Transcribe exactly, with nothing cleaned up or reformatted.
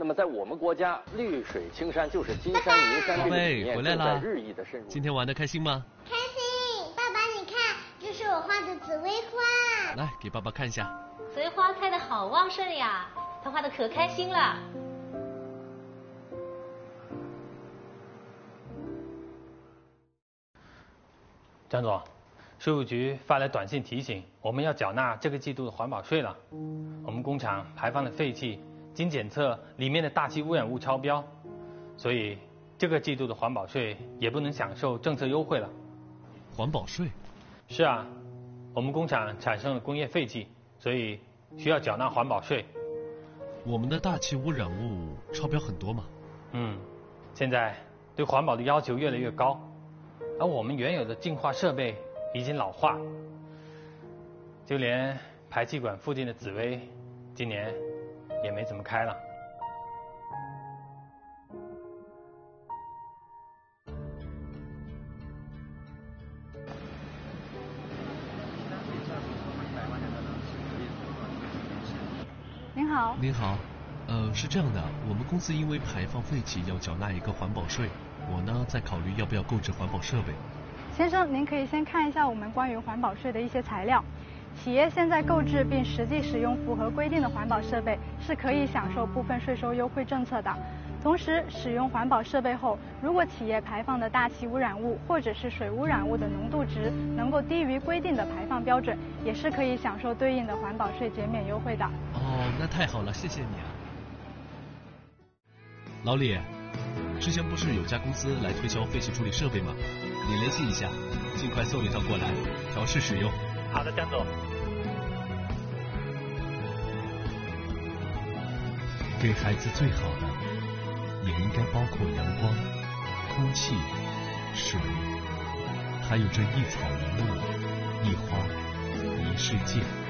么在我们国家，绿水青山就是金山银山这个理念正在日益的深入。 今天玩的开心吗？ 开心！爸爸，你看，这是我画的紫薇花。 来，给爸爸看一下。 紫薇花开得好旺盛呀，他画的可开心了。 张总，税务局发来短信提醒，我们要缴纳这个季度的环保税了。我们工厂排放的废气经检测里面的大气污染物超标，所以这个季度的环保税也不能享受政策优惠了。 环保税？ 是啊，我们工厂产生了工业废气，所以需要缴纳环保税。 我们的大气污染物超标很多吗？ 嗯，现在对环保的要求越来越高。而我们原有的净化设备已经老化，就连排气管附近的紫薇，今年也没怎么开了。 您好。 您好，呃，是这样的，我们公司因为排放废气要缴纳一个环保税。我呢，在考虑要不要购置环保设备。 先生，您可以先看一下我们关于环保税的一些材料。企业现在购置并实际使用符合规定的环保设备，是可以享受部分税收优惠政策的。同时，使用环保设备后，如果企业排放的大气污染物或者是水污染物的浓度值能够低于规定的排放标准，也是可以享受对应的环保税减免优惠的。 哦，那太好了，谢谢你啊，老李。之前不是有家公司来推销废气处理设备吗？你联系一下，尽快送一套过来，调试使用。 好的，江总。 给孩子最好的，也应该包括阳光、空气、水，还有这一草一木、一花、一世界。